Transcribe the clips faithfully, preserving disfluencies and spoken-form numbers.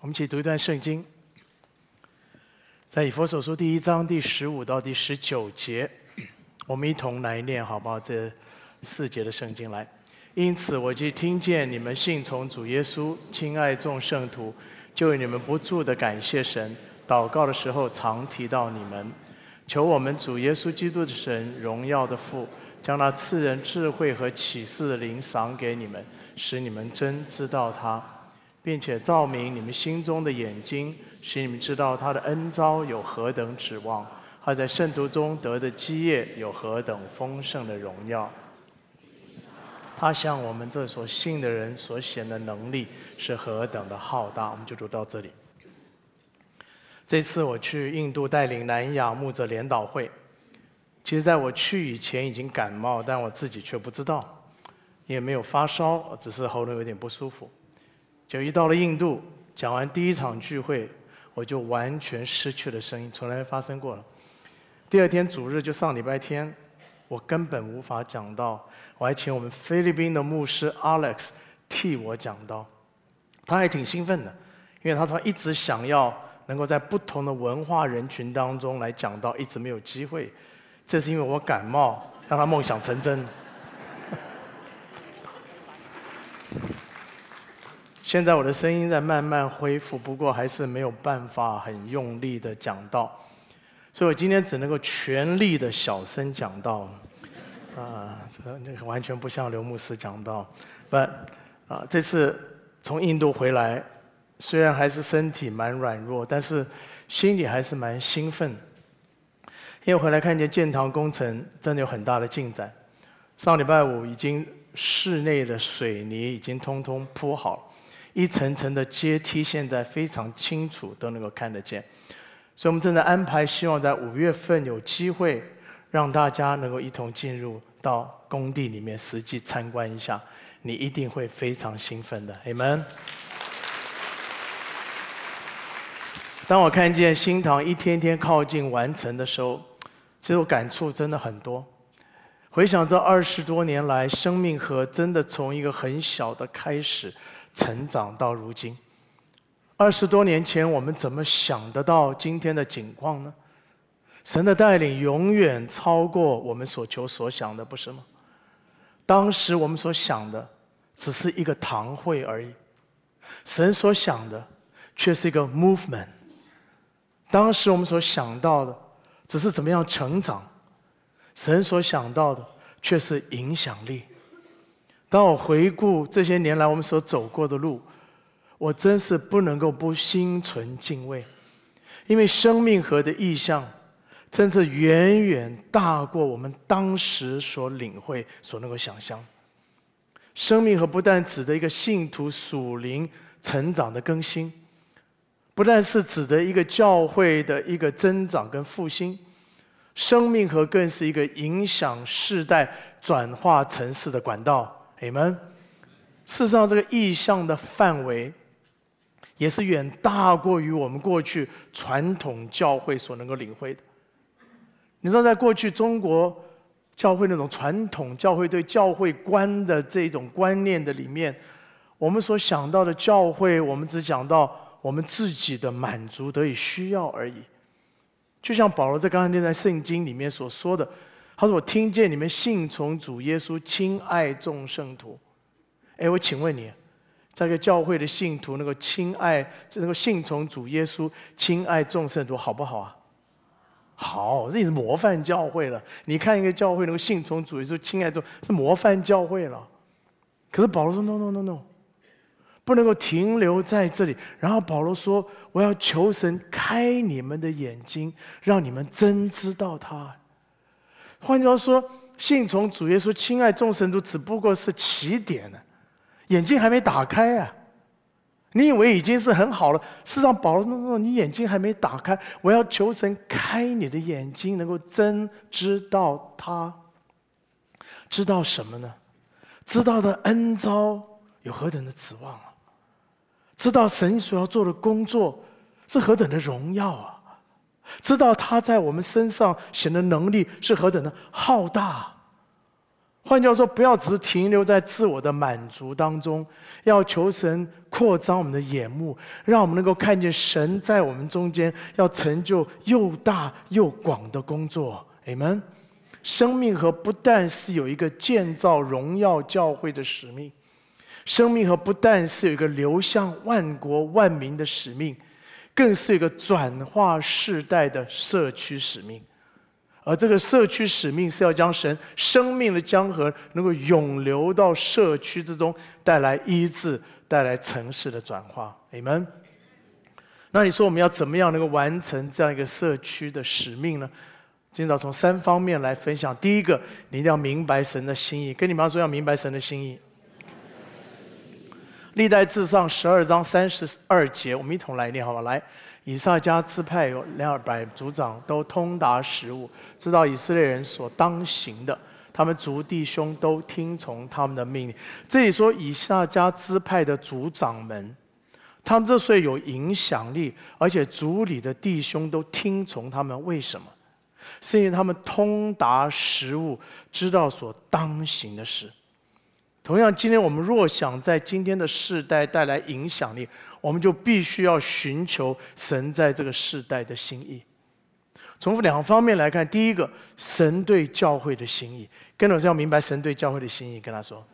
我们一起读一段圣经，在以弗所书第一章第十五到第十九节，我们一同来念好不好？这四节的圣经来。因此，我既听见你们信从主耶稣，亲爱众圣徒，就为你们不住的感谢神。祷告的时候常提到你们，求我们主耶稣基督的神，荣耀的父，将那赐人智慧和启示的灵赏给你们，使你们真知道他，并且照明你们心中的眼睛，使你们知道他的恩召有何等指望，他在圣徒中得的基业有何等丰盛的荣耀。他向我们这所信的人所显的能力是何等的浩大。我们就读到这里。这次我去印度带领南亚牧者联导会，其实在我去以前已经感冒，但我自己却不知道，也没有发烧，只是喉咙有点不舒服。就一到了印度，讲完第一场聚会，我就完全失去了声音，从来没发生过了。第二天主日就上礼拜天，我根本无法讲道，我还请我们菲律宾的牧师 Alex 替我讲道，他还挺兴奋的，因为他说一直想要能够在不同的文化人群当中来讲道，一直没有机会。这是因为我感冒，让他梦想成真。现在我的声音在慢慢恢复，不过还是没有办法很用力的讲道，所以我今天只能够全力的小声讲道。啊，这那个完全不像刘牧师讲道。不，啊，这次从印度回来，虽然还是身体蛮软弱，但是心里还是蛮兴奋。因为回来看见建堂工程真的有很大的进展，上礼拜五已经室内的水泥已经通通铺好，一层层的阶梯现在非常清楚都能够看得见，所以我们正在安排，希望在五月份有机会让大家能够一同进入到工地里面实际参观一下，你一定会非常兴奋的。 Amen。 当我看见新堂一天天靠近完成的时候，其实我感触真的很多。回想这二十多年来，生命河真的从一个很小的开始成长到如今。二十多年前，我们怎么想得到今天的景况呢？神的带领永远超过我们所求所想的，不是吗？当时我们所想的只是一个堂会而已，神所想的却是一个 movement。 当时我们所想到的只是怎么样成长，神所想到的却是影响力。当我回顾这些年来我们所走过的路，我真是不能够不心存敬畏，因为生命河的意象真是远远大过我们当时所领会所能够想象。生命河不但指的一个信徒属灵成长的更新，不但是指的一个教会的一个增长跟复兴，生命河更是一个影响世代转化城市的管道。Amen。 事实上，这个意象的范围也是远大过于我们过去传统教会所能够领会的。你知道，在过去中国教会那种传统教会对教会观的这种观念的里面，我们所想到的教会，我们只讲到我们自己的满足得以需要而已。就像保罗在刚才那段圣经里面所说的，他说：“我听见你们信从主耶稣，亲爱众圣徒。”哎，我请问你，这个教会的信徒能够亲爱、能够信从主耶稣、亲爱众圣徒，好不好啊？好，这也是模范教会了。你看一个教会能够信从主耶稣、亲爱众，是模范教会了。可是保罗说 ：“No No No No。”不能够停留在这里。然后保罗说：“我要求神开你们的眼睛，让你们真知道他。”换句话说，信从主耶稣、亲爱众圣徒，只不过是起点呢，眼睛还没打开啊！你以为已经是很好了？事实上，保罗说：“你眼睛还没打开，我要求神开你的眼睛，能够真知道他。知道什么呢？知道的恩召有何等的指望啊！知道神所要做的工作是何等的荣耀啊！知道他在我们身上显的能力是何等的浩大。 换句话说，不要只是停留在自我的满足当中，要求神扩张我们的眼目，让我们能够看见神在我们中间要成就又大又广的工作。Amen。生命河不但是有一个建造荣耀教会的使命，生命河不但是有一个流向万国万民的使命，更是有一个转化世代的社区使命。而这个社区使命是要将神生命的江河能够涌流到社区之中，带来医治，带来城市的转化。Amen。那你说我们要怎么样能够完成这样一个社区的使命呢？今早从三方面来分享。第一个，你一定要明白神的心意，跟你们说要明白神的心意。历代志上十二章三十二节，我们一同来念好吧？来，以撒家支派有两百族长，都通达时务，知道以色列人所当行的，他们族弟兄都听从他们的命令。这里说以撒家支派的族长们，他们之所以有影响力，而且族里的弟兄都听从他们，为什么？是因为他们通达时务，知道所当行的事。同样，今天我们若想在今天的世代带来影响力，我们就必须要寻求神在这个世代的心意。从两方面来看，第一个，神对教会的心意，跟我是要明白神对教会的心意。跟他说，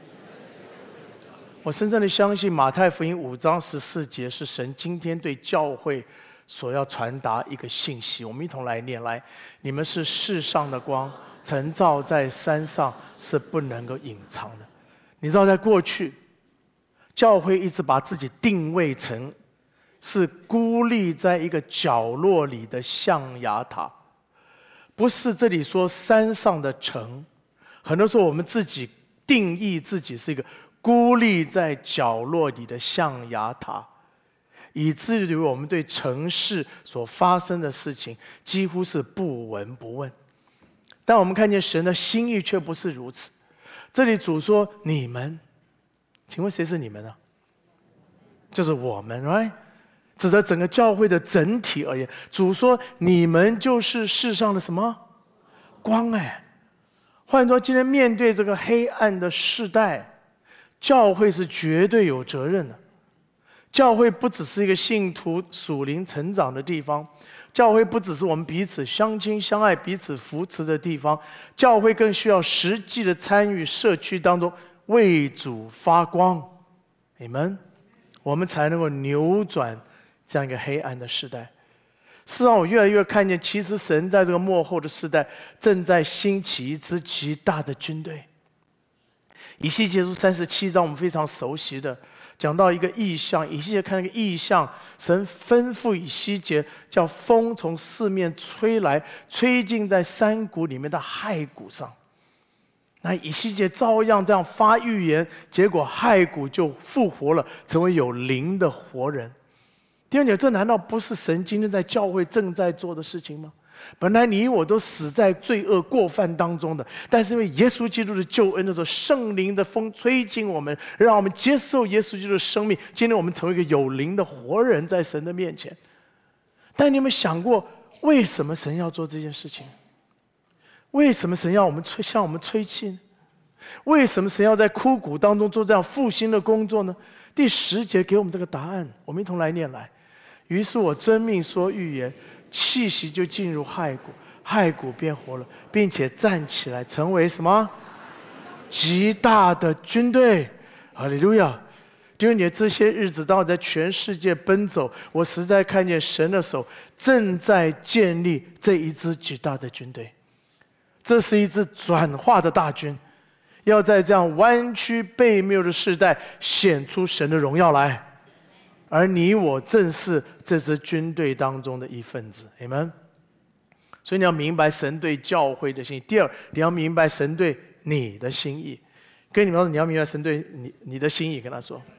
我深深的相信马太福音五章十四节是神今天对教会所要传达一个信息。我们一同来念，来，你们是世上的光，晨照在山上，是不能够隐藏的。你知道，在过去，教会一直把自己定位成是孤立在一个角落里的象牙塔，不是这里说山上的城。很多时候，我们自己定义自己是一个孤立在角落里的象牙塔，以至于我们对城市所发生的事情几乎是不闻不问。但我们看见神的心意却不是如此。这里主说你们，请问谁是你们呢？就是我们 right？ 指的整个教会的整体而言，主说你们就是世上的什么光。哎，换言说，今天面对这个黑暗的世代，教会是绝对有责任的。教会不只是一个信徒属灵成长的地方，教会不只是我们彼此相亲相爱、彼此扶持的地方，教会更需要实际的参与社区当中为主发光。你们，我们才能够扭转这样一个黑暗的时代。事实上，我越来越看见，其实神在这个末后的时代正在兴起一支极大的军队。以西结书三十七章，我们非常熟悉的。讲到一个异象，以西结看那个异象，神吩咐以西结，叫风从四面吹来，吹进在山谷里面的骸骨上。那以西结照样这样发预言，结果骸骨就复活了，成为有灵的活人。弟兄姐妹，这难道不是神今天在教会正在做的事情吗？本来你我都死在罪恶过犯当中的，但是因为耶稣基督的救恩的时候，圣灵的风吹进我们，让我们接受耶稣基督的生命。今天我们成为一个有灵的活人，在神的面前。但你有没有想过，为什么神要做这件事情？为什么神要我们吹向我们吹气呢？为什么神要在枯骨当中做这样复兴的工作呢？第十节给我们这个答案，我们一同来念来。于是我遵命说预言，气息就进入骸骨，骸骨变活了，并且站起来，成为什么？极大的军队。哈利路亚！弟兄姐，这些日子当我在全世界奔走，我实在看见神的手正在建立这一支极大的军队。这是一支转化的大军，要在这样弯曲悖谬的世代显出神的荣耀来。而你我正是这支军队当中的一份子。Amen。所以你要明白神对教会的心意。第二，你要明白神对你的心意。跟你们说，你要明白神对你你的心意。跟他说，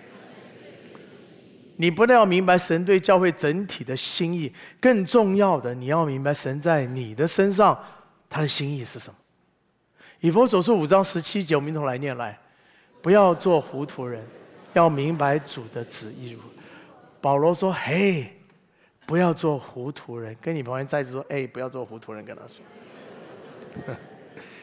你不但要明白神对教会整体的心意，更重要的，你要明白神在你的身上他的心意是什么。以弗所书五章十七节，我们一同来念来。不要做糊涂人，要明白主的旨意如何。保罗说：“嘿，不要做糊涂人。”跟你旁边再次说：“哎，不要做糊涂人。”跟他说。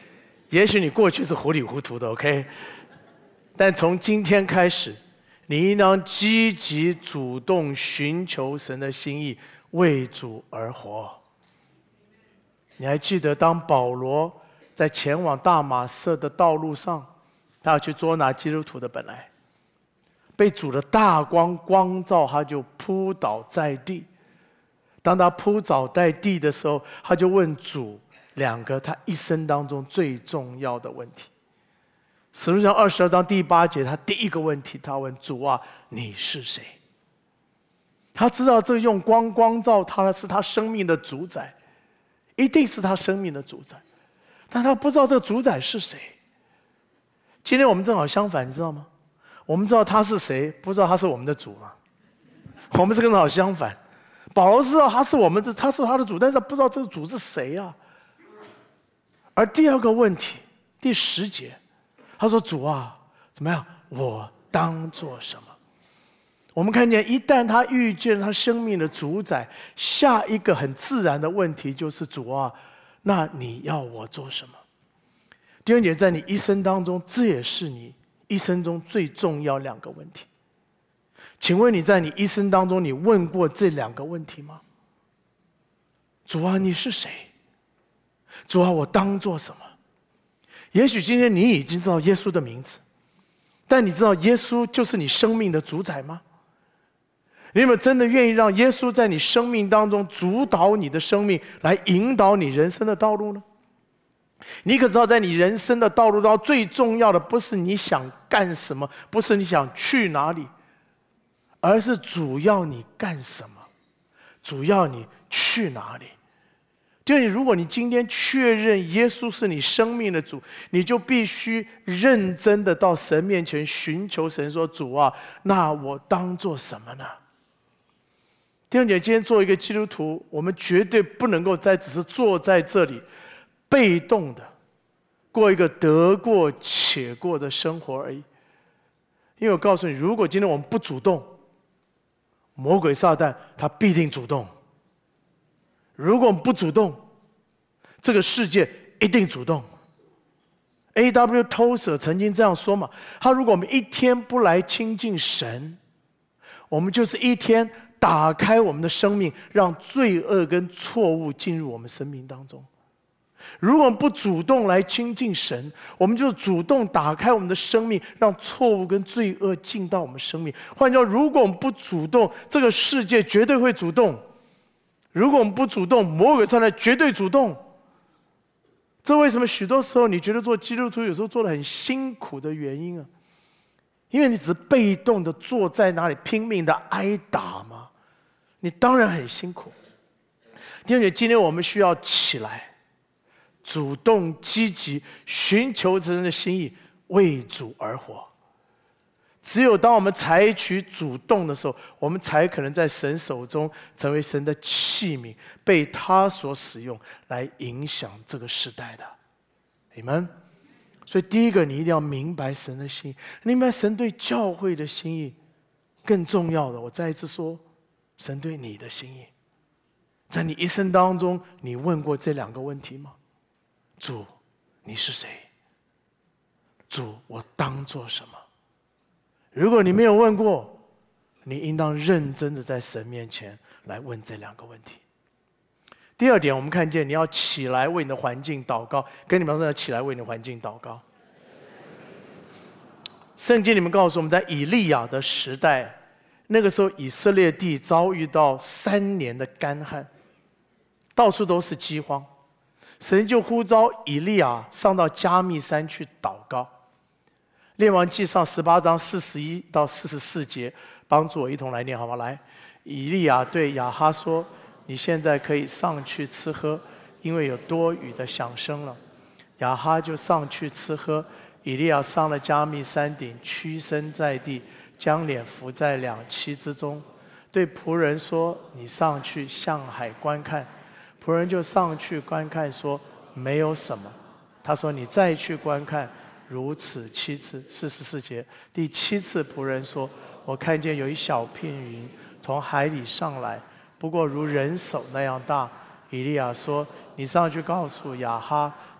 也许你过去是糊里糊涂的 ，OK？ 但从今天开始，你应当积极主动寻求神的心意，为主而活。你还记得，当保罗在前往大马色的道路上，他要去捉拿基督徒的本来，被主的大光光照，他就扑倒在地。当他扑倒在地的时候，他就问主两个他一生当中最重要的问题。使徒行传二十二章第八节，他第一个问题，他问主啊，你是谁？他知道这用光光照他的是他生命的主宰，一定是他生命的主宰，但他不知道这个主宰是谁。今天我们正好相反，你知道吗？我们知道他是谁，不知道他是我们的主吗？我们是刚好相反。保罗知道他是我们的，他是他的主，但是他不知道这个主是谁啊。而第二个问题，第十节，他说：“主啊，怎么样？我当做什么？”我们看见，一旦他遇见他生命的主宰，下一个很自然的问题就是：“主啊，那你要我做什么？”弟兄姐妹，在你一生当中，这也是你一生中最重要两个问题。请问你在你一生当中，你问过这两个问题吗？主啊，你是谁？主啊，我当做什么？也许今天你已经知道耶稣的名字，但你知道耶稣就是你生命的主宰吗？你有没有真的愿意让耶稣在你生命当中主导你的生命，来引导你人生的道路呢？你可知道，在你人生的道路当中，最重要的不是你想干什么，不是你想去哪里，而是主要你干什么，主要你去哪里。就是如果你今天确认耶稣是你生命的主，你就必须认真的到神面前寻求神，说：“主啊，那我当做什么呢？”弟兄姐妹，今天作为一个基督徒，我们绝对不能够再只是坐在这里被动的过一个得过且过的生活而已。因为我告诉你，如果今天我们不主动，魔鬼撒旦他必定主动。如果我们不主动，这个世界一定主动。A W Tozer 曾经这样说嘛，他如果我们一天不来亲近神，我们就是一天打开我们的生命，让罪恶跟错误进入我们生命当中。如果我们不主动来亲近神，我们就主动打开我们的生命，让错误跟罪恶进到我们生命。换句话说，如果我们不主动，这个世界绝对会主动；如果我们不主动，魔鬼上来绝对主动。这为什么许多时候你觉得做基督徒有时候做得很辛苦的原因啊？因为你只是被动的坐在那里拼命的挨打嘛，你当然很辛苦。弟兄姐妹，今天我们需要起来，主动积极寻求神的心意，为主而活。只有当我们采取主动的时候，我们才可能在神手中成为神的器皿，被他所使用来影响这个时代的。你们，所以第一个，你一定要明白神的心意，明白神对教会的心意。更重要的，我再一次说，神对你的心意。在你一生当中，你问过这两个问题吗？主，你是谁？主，我当做什么？如果你没有问过，你应当认真的在神面前来问这两个问题。第二点，我们看见你要起来为你的环境祷告，跟你们说要起来为你的环境祷告。圣经里面告诉我们，在以利亚的时代，那个时候以色列地遭遇到三年的干旱，到处都是饥荒，神就呼召以利亚上到加密山去祷告。列王纪上十八章四十一到四十四节，帮助我一同来念好吗？来，以利亚对亚哈说：“你现在可以上去吃喝，因为有多雨的响声了。”亚哈就上去吃喝。以利亚上了加密山顶，屈身在地，将脸伏在两膝之中，对仆人说：“你上去向海观看。”仆人就上去观看，说：“没有什么。”他说：“你再去观看。”如此七次。四十四节，第七次仆人说：“我看见有一小片云从海里上来，不过如人手那样大。”以利亚说：“你上去告诉亚哈，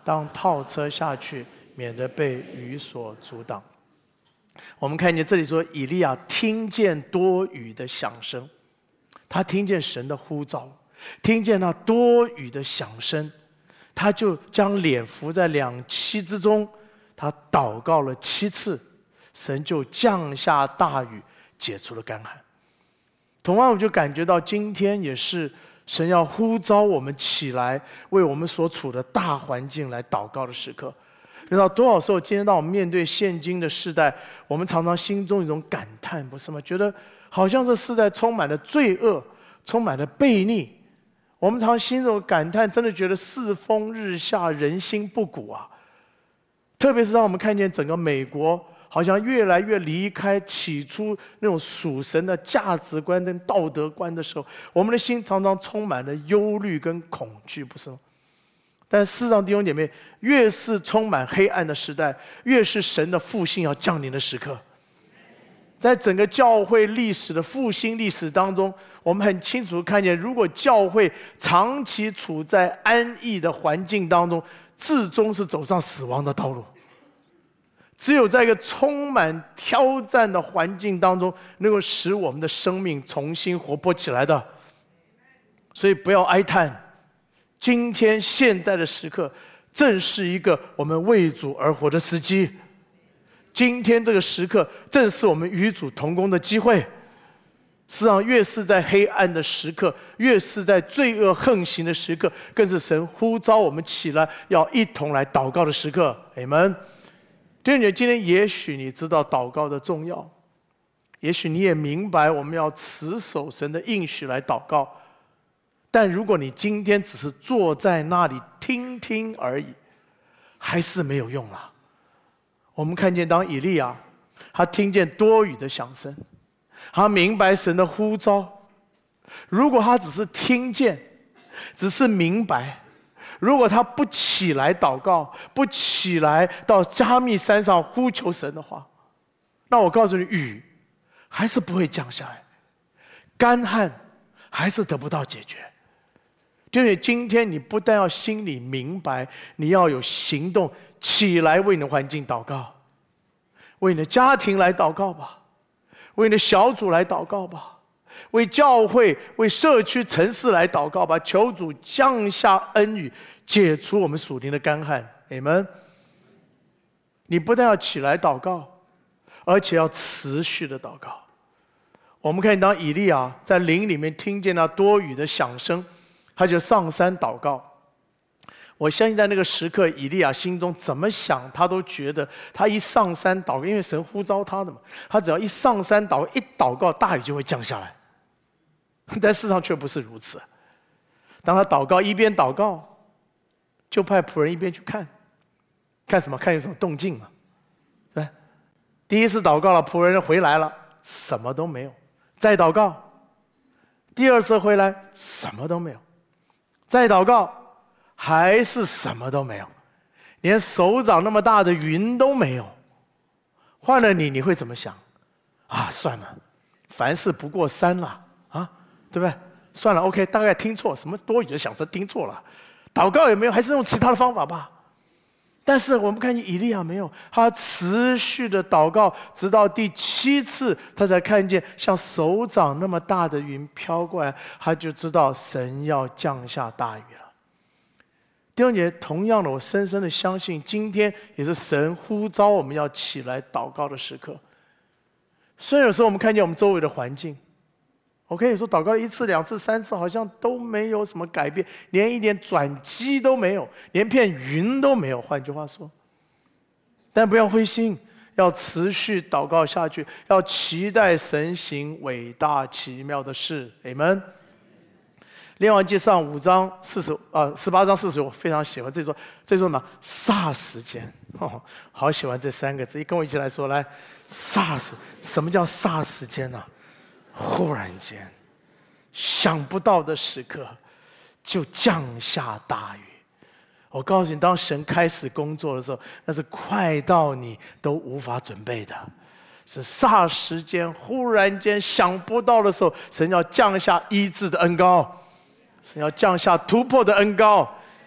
当套车下去，免得被雨所阻挡。我们看见这里说，以利亚听见多雨的响声，他听见神的呼召，听见那多雨的响声，他就将脸伏在两栖之中，他祷告了七次，神就降下大雨，解除了干旱。同样，我就感觉到今天也是神要呼召我们起来，为我们所处的大环境来祷告的时刻。你知道多少时候，今天当我们面对现今的世代，我们常常心中有一种感叹，不是吗？觉得好像这世代充满了罪恶，充满了悖逆。我们常心中感叹，真的觉得世风日下，人心不古啊。特别是当我们看见整个美国好像越来越离开起初那种属神的价值观跟道德观的时候，我们的心常常充满了忧虑跟恐惧，不是吗？但事实上，弟兄姐妹，越是充满黑暗的时代，越是神的复兴要降临的时刻。在整个教会历史的复兴历史当中，我们很清楚看见，如果教会长期处在安逸的环境当中，至终是走上死亡的道路。只有在一个充满挑战的环境当中，能够使我们的生命重新活泼起来的。所以不要哀叹，今天现在的时刻，正是一个我们为主而活的时机。今天这个时刻，正是我们与主同工的机会。实际上，越是在黑暗的时刻，越是在罪恶横行的时刻，更是神呼召我们起来，要一同来祷告的时刻。阿们。弟兄姐妹，今天也许你知道祷告的重要，也许你也明白我们要持守神的应许来祷告。但如果你今天只是坐在那里听听而已，还是没有用了。我们看见，当以利亚他听见多雨的响声，他明白神的呼召。如果他只是听见，只是明白，如果他不起来祷告，不起来到加密山上呼求神的话，那我告诉你，雨还是不会降下来，干旱还是得不到解决。就是今天你不但要心里明白，你要有行动，起来为你的环境祷告，为你的家庭来祷告吧，为你的小组来祷告吧，为教会、为社区、城市来祷告吧，求主降下恩雨，解除我们属灵的干旱。阿们。你不但要起来祷告，而且要持续的祷告。我们看当以利亚在林里面听见那多雨的响声，他就上山祷告。我相信在那个时刻，以利亚心中怎么想，他都觉得他一上山祷告，因为神呼召他的嘛，他只要一上山祷告，一祷告，大雨就会降下来。但事实上却不是如此。当他祷告，一边祷告，就派仆人一边去看，看什么？看有什么动静嘛？对，第一次祷告了，仆人回来了，什么都没有。再祷告，第二次回来，什么都没有。再祷告，还是什么都没有，连手掌那么大的云都没有。换了你，你会怎么想？啊，算了，凡事不过三了啊，对不对？算了 ，OK， 大概听错，什么多余的响声听错了，祷告也没有，还是用其他的方法吧。但是我们看见以利亚没有，他持续的祷告，直到第七次，他才看见像手掌那么大的云飘过来，他就知道神要降下大雨了。弟兄姐妹，同样的，我深深的相信，今天也是神呼召我们要起来祷告的时刻。虽然有时候我们看见我们周围的环境，我可以说祷告一次、两次、三次，好像都没有什么改变，连一点转机都没有，连片云都没有。换句话说，但不要灰心，要持续祷告下去，要期待神行伟大奇妙的事。阿们。列王纪上五章四十啊十八章四十，我非常喜欢这说，这说什么？霎时间，哦，好喜欢这三个字，一跟我一起来说，来，霎时，什么叫霎时间呢、啊？忽然间，想不到的时刻，就降下大雨。我告诉你，当神开始工作的时候，那是快到你都无法准备的，是霎时间、忽然间想不到的时候，神要降下医治的恩膏，神要降下突破的恩膏，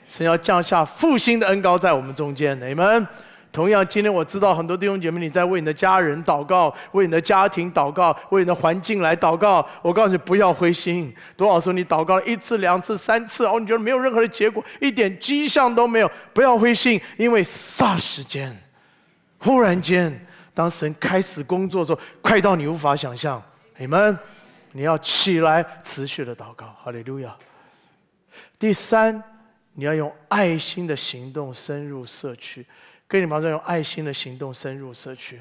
神要降下复兴的恩膏在我们中间，阿们。同样，今天我知道很多弟兄姐妹，你在为你的家人祷告，为你的家庭祷告，为你的环境来祷告。我告诉你，不要灰心。多少时候你祷告了一次、两次、三次，哦，你觉得没有任何的结果，一点迹象都没有，不要灰心，因为霎时间，忽然间，当神开始工作的时候，快到你无法想象。你们，你要起来持续的祷告，哈利路亚。第三，你要用爱心的行动深入社区。跟你马上用爱心的行动深入社区。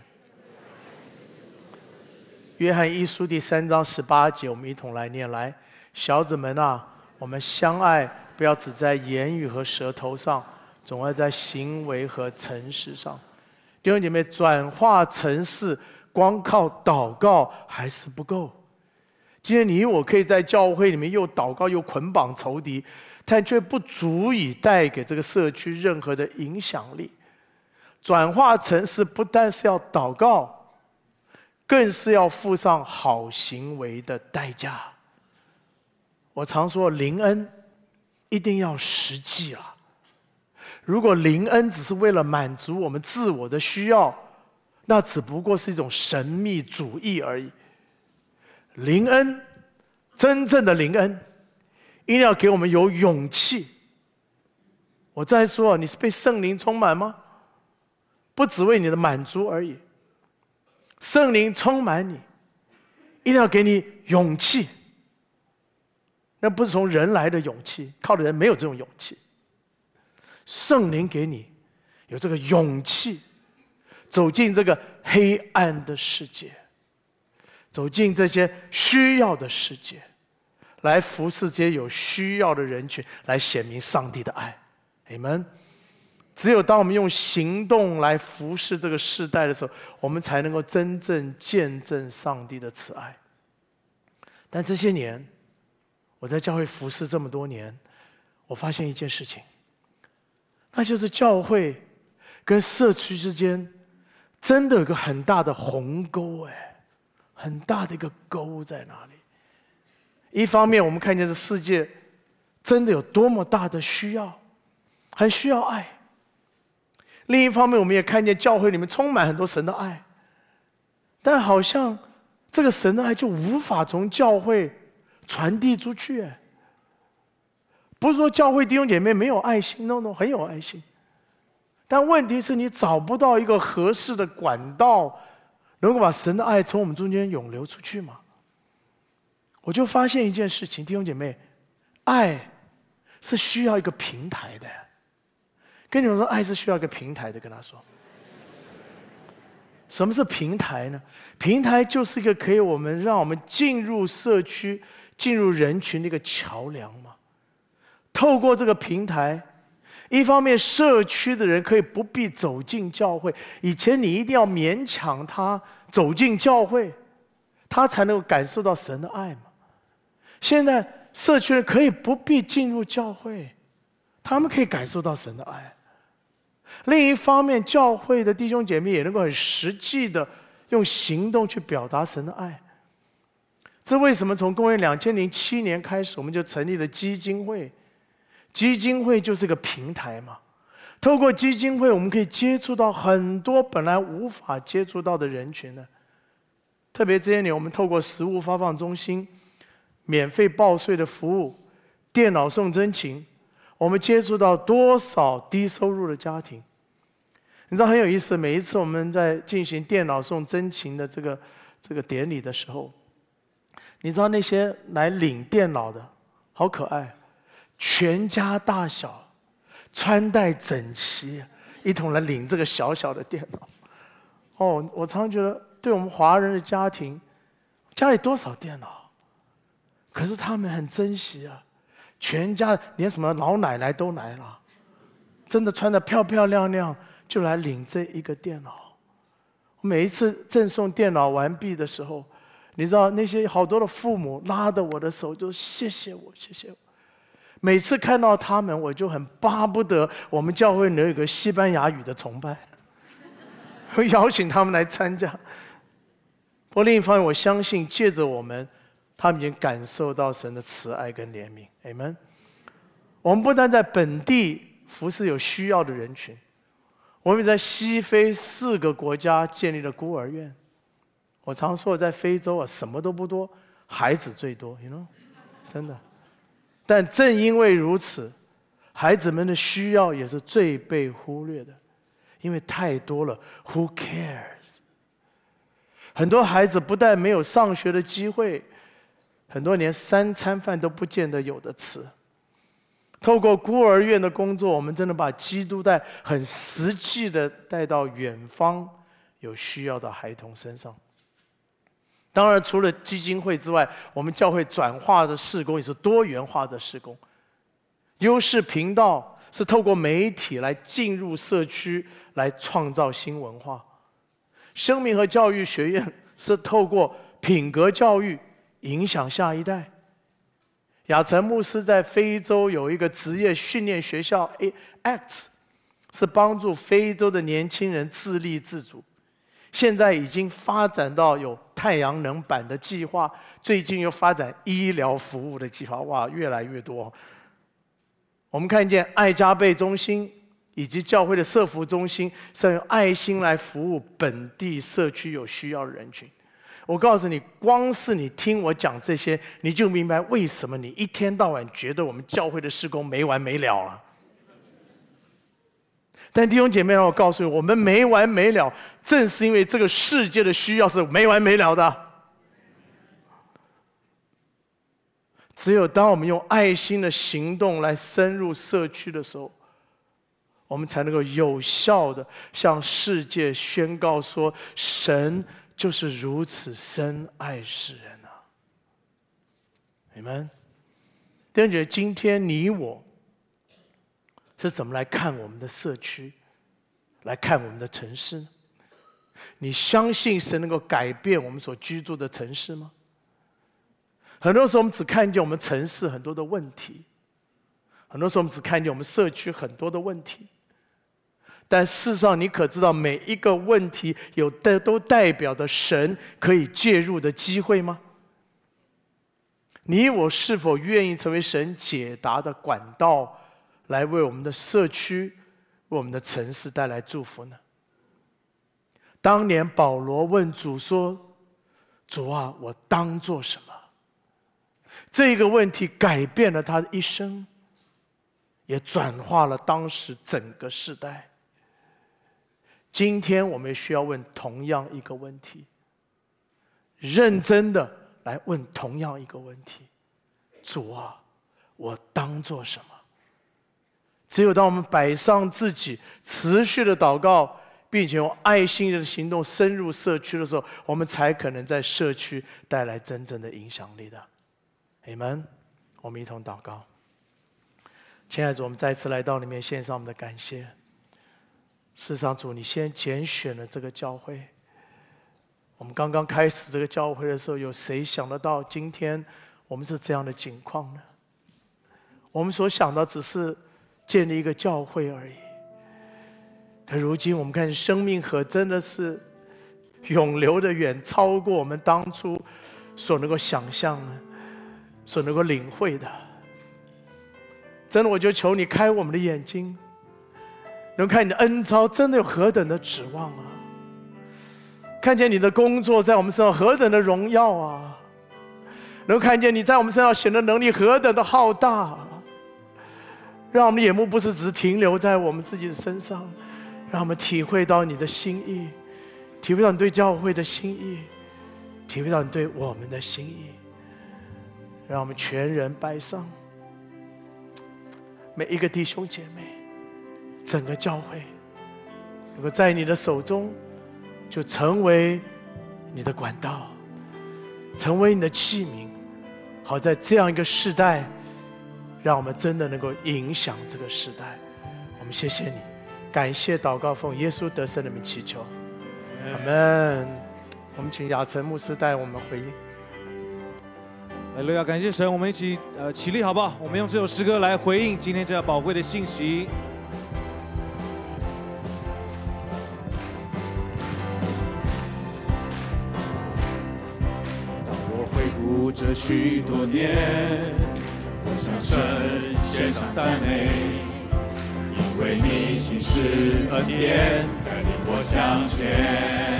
约翰一书第三章十八节，我们一同来念来。小子们啊，我们相爱，不要只在言语和舌头上，总要在行为和诚实上。弟兄姐妹，转化成事，光靠祷告还是不够。今天你我可以在教会里面又祷告又捆绑仇敌，但却不足以带给这个社区任何的影响力。转化成事不但是要祷告，更是要付上好行为的代价。我常说灵恩一定要实际啊！如果灵恩只是为了满足我们自我的需要，那只不过是一种神秘主义而已。灵恩，真正的灵恩，一定要给我们有勇气。我再说，你是被圣灵充满吗？不只为你的满足而已，圣灵充满你，一定要给你勇气。那不是从人来的勇气，靠的人没有这种勇气。圣灵给你有这个勇气，走进这个黑暗的世界，走进这些需要的世界，来服侍这些有需要的人群，来显明上帝的爱。阿们。只有当我们用行动来服侍这个世代的时候，我们才能够真正见证上帝的慈爱。但这些年，我在教会服侍这么多年，我发现一件事情，那就是教会跟社区之间真的有个很大的鸿沟，哎，很大的一个沟在哪里？一方面，我们看见这世界真的有多么大的需要，很需要爱。另一方面，我们也看见教会里面充满很多神的爱，但好像这个神的爱就无法从教会传递出去。不是说教会弟兄姐妹没有爱心 ，no no， 很有爱心，但问题是你找不到一个合适的管道，能够把神的爱从我们中间涌流出去吗？我就发现一件事情，弟兄姐妹，爱是需要一个平台的。跟你们说，爱是需要一个平台的。跟他说，什么是平台呢？平台就是一个可以我们让我们进入社区、进入人群的一个桥梁嘛。透过这个平台，一方面社区的人可以不必走进教会，以前你一定要勉强他走进教会，他才能够感受到神的爱嘛。现在社区人可以不必进入教会，他们可以感受到神的爱。另一方面，教会的弟兄姐妹也能够很实际的用行动去表达神的爱。这为什么从公元两千零七年开始，我们就成立了基金会？基金会就是个平台嘛。透过基金会，我们可以接触到很多本来无法接触到的人群呢。特别这些年，我们透过食物发放中心、免费报税的服务、电脑送真情，我们接触到多少低收入的家庭？你知道很有意思，每一次我们在进行电脑送真情的这个这个典礼的时候，你知道那些来领电脑的好可爱，全家大小，穿戴整齐，一同来领这个小小的电脑。哦，我常常觉得，对我们华人的家庭，家里多少电脑，可是他们很珍惜啊。全家连什么老奶奶都来了，真的穿得漂漂亮亮，就来领这一个电脑。每一次赠送电脑完毕的时候，你知道那些好多的父母拉着我的手，就谢谢我，谢谢我。每次看到他们，我就很巴不得我们教会能有一个西班牙语的崇拜，会邀请他们来参加。不过另一方面，我相信借着我们，他们已经感受到神的慈爱跟怜悯。Amen。 我们不但在本地服侍有需要的人群，我们在西非四个国家建立了孤儿院。我常说，在非洲啊，什么都不多，孩子最多 ，you know， 真的。但正因为如此，孩子们的需要也是最被忽略的，因为太多了 ，Who cares？ 很多孩子不但没有上学的机会，很多连三餐饭都不见得有的吃。透过孤儿院的工作，我们真的把基督带很实际的带到远方有需要的孩童身上。当然，除了基金会之外，我们教会转化的事工也是多元化的事工。优势频道是透过媒体来进入社区，来创造新文化。生命和教育学院是透过品格教育影响下一代。亚诚牧师在非洲有一个职业训练学校 A C T， 是帮助非洲的年轻人自立自主。现在已经发展到有太阳能板的计划，最近又发展医疗服务的计划，哇，越来越多。我们看见爱家贝中心以及教会的社福中心是用爱心来服务本地社区有需要的人群。我告诉你，光是你听我讲这些，你就明白为什么你一天到晚觉得我们教会的事工没完没了了。但弟兄姐妹，让我告诉你，我们没完没了，正是因为这个世界的需要是没完没了的。只有当我们用爱心的行动来深入社区的时候，我们才能够有效的向世界宣告说，神就是如此深爱世人啊！你们，弟兄姐妹，今天你我是怎么来看我们的社区，来看我们的城市呢？你相信神能够改变我们所居住的城市吗？很多时候我们只看见我们城市很多的问题，很多时候我们只看见我们社区很多的问题，但事实上你可知道每一个问题有的都代表的神可以介入的机会吗？你我是否愿意成为神解答的管道，来为我们的社区、为我们的城市带来祝福呢？当年保罗问主说：“主啊，我当做什么？”这个问题改变了他的一生，也转化了当时整个世代。今天我们也需要问同样一个问题，认真的来问同样一个问题：主啊，我当做什么？只有当我们摆上自己，持续的祷告，并且用爱心的行动深入社区的时候，我们才可能在社区带来真正的影响力的。阿们。我们一同祷告。亲爱的主，我们再次来到里面献上我们的感谢。事实上，主，你先拣选了这个教会。我们刚刚开始这个教会的时候，有谁想得到今天我们是这样的境况呢？我们所想的只是建立一个教会而已。可如今我们看生命河真的是涌流的远超过我们当初所能够想象的，所能够领会的。真的，我就求你开我们的眼睛，能看你的恩召真的有何等的指望啊！看见你的工作在我们身上何等的荣耀啊！能看见你在我们身上显的能力何等的浩大啊！让我们的眼目不是只停留在我们自己的身上，让我们体会到你的心意，体会到你对教会的心意，体会到你对我们的心意。让我们全人摆上，每一个弟兄姐妹，整个教会能够在你的手中就成为你的管道，成为你的器皿，好在这样一个世代，让我们真的能够影响这个世代。我们谢谢你，感谢祷告奉耶稣得胜的名祈求，阿们。我们请亚诚牧师带我们回应。 哈利路亚，感谢神，我们一起呃起立好不好？我们用这首诗歌来回应今天这宝贵的信息。 当我回顾这许多年，我向神献上赞美，因为你心是恩典，带领我向前。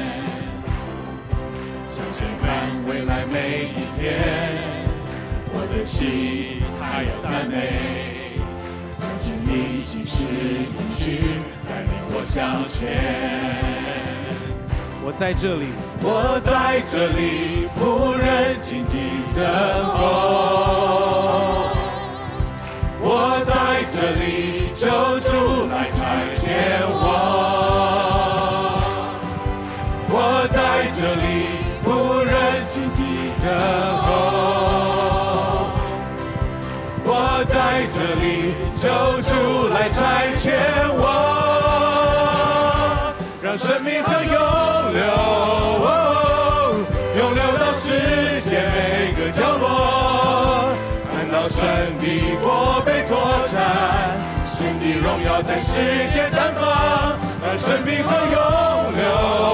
向前看未来每一天，我的心还要赞美，相信你心是应许，带领我向前。 我在这里， 我在这里，仆人静静等候。我在这里，救主来差遣我。我在这里，仆人静静等候。我在这里，救主来差遣我。让生命和永流，永流到世界每个角落，看到神的国被拓展，神的荣耀在世界绽放。让生命和永流，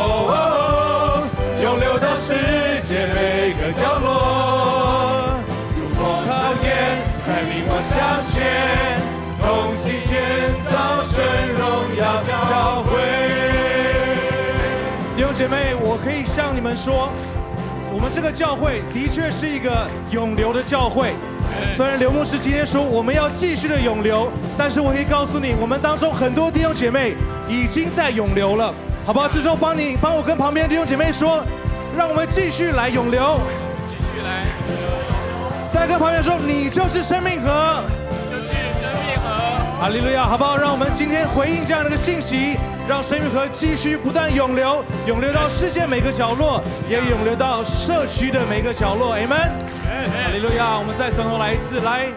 永流到世界每个角落，突破考验，带领我向前，同心建造神荣耀教会。 弟兄姐妹，我可以向你们说，我们这个教会的确是一个永流的教会。虽然刘牧师今天说我们要继续的永流，但是我可以告诉你，我们当中很多弟兄姐妹已经在永流了，好不好？这时候帮你帮我跟旁边弟兄姐妹说，让我们继续来永流， 继续来。 再跟旁边说，你就是生命河， 就是生命河。 哈利路亚，好不好？让我们今天回应这样的一个信息。让生命河继续不断涌流，涌流到世界每个角落，也涌流到社区的每个角落。阿们。哈利路亚！我们再从头来一次，来。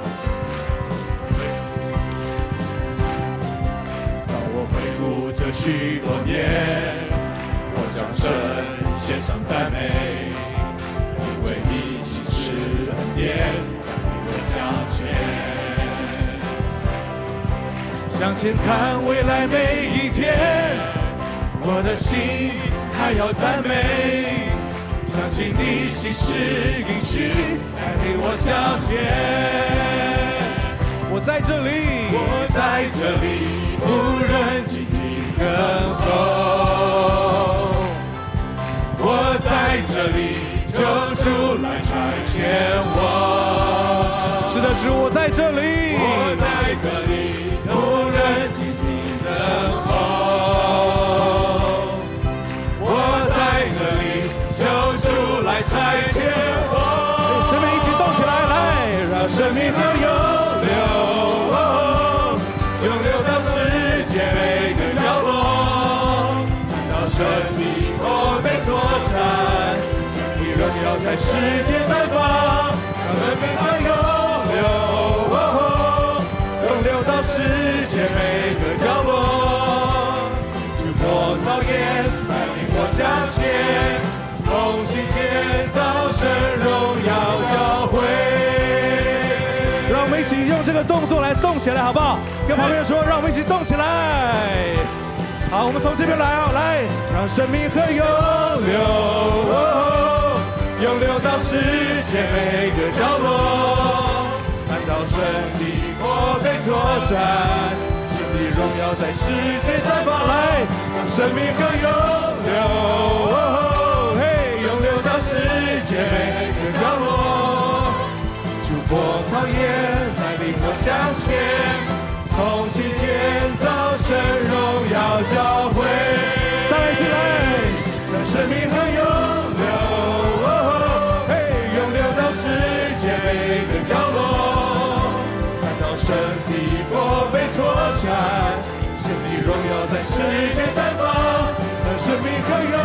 当我回顾这许多年，我将神献上赞美，因为你心是恩典，带领我向前。向前看未来每一天，我的心还要赞美，相信你心是应许，带领我向前。 我在这里， 我在这里，仆人静静等候。我在这里，救主来差遣我。 是的，主，我在这里， 我在这里。仆人静静等候，我在这里，救主来差遣我。 生命一起动起来，来， 让生命河涌流，涌流到世界每个角落，看到神的国被拓展，神的荣耀在世界绽放。让生命河涌流。到世界每个角落，突破考验，带领我向前，同心建造神荣耀教会。 让我们一起用这个动作来动起来，好不好？跟旁边人说，让我们一起动起来。好，我们从这边来啊，来，让生命河涌流， 涌流到世界每个角落，看到神的国被拓展，神的荣耀在世界绽放。来，让生命河涌流，嘿，涌流到世界每个角落，突破考验，带领我向前，同心建造神荣耀教会。 再来一次，来， 让生命河涌流，嘿，涌流到世界每个角落，看到神的国被拓展，神的荣耀在世界绽放。让生命河涌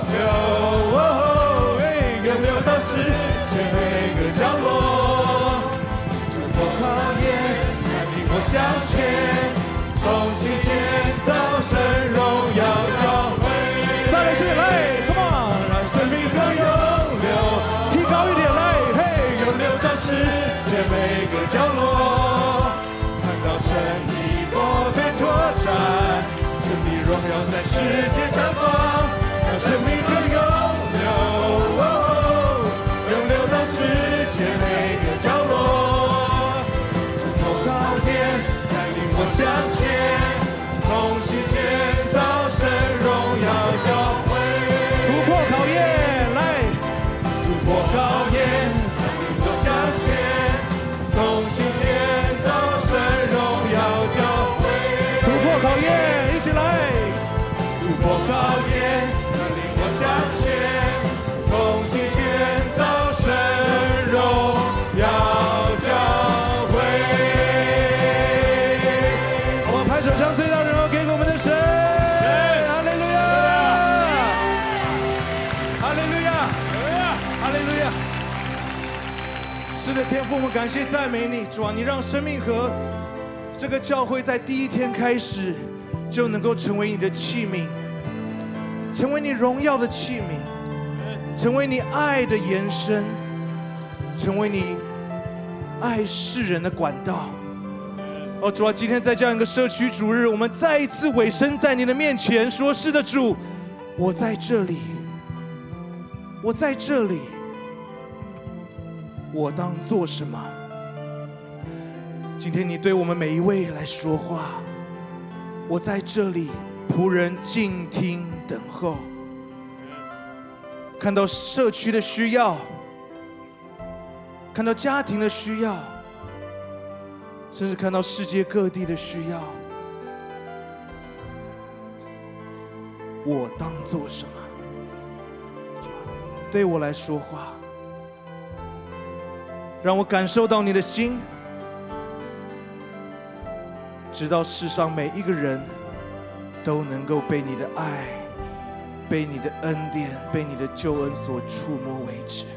流，嘿，涌流到世界每个角落，突破考验，带领我向前，同心建造神荣耀教会。 再来一次，来 ，Come on， 让生命河涌流， 提高一点，来，嘿， 涌流到世界每个角落，看到神的国被拓展，神的荣耀在世界绽放。让生命河涌流，涌流到世界每个角落，突破是的，天父，我们感谢赞美你，主啊，你让生命河这个教会在第一天开始就能够成为你的器皿，成为你荣耀的器皿，成为你爱的延伸，成为你爱世人的管道。哦，主啊，今天在这样一个社区主日，我们再一次委身在你的面前，说：是的，主，我在这里，我在这里。我当做什么？今天你对我们每一位来说话。我在这里，仆人静听等候。看到社区的需要，看到家庭的需要，甚至看到世界各地的需要，我当做什么？对我来说话。让我感受到你的心，直到世上每一个人都能够被你的爱、被你的恩典、被你的救恩所触摸为止。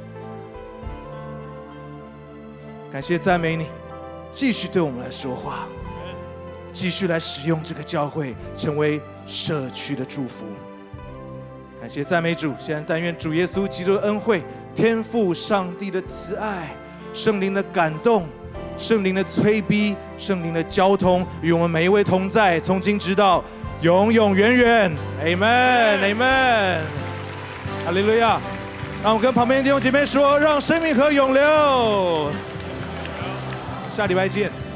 感谢赞美你，继续对我们来说话，继续来使用这个教会，成为社区的祝福。感谢赞美主，现在但愿主耶稣基督的恩惠、天父上帝的慈爱、圣灵的感动、圣灵的催逼、圣灵的交通，与我们每一位同在，从今直到永永远远。Amen Amen 哈利路亚！让我跟旁边的弟兄姐妹说：让生命河永流。下礼拜见。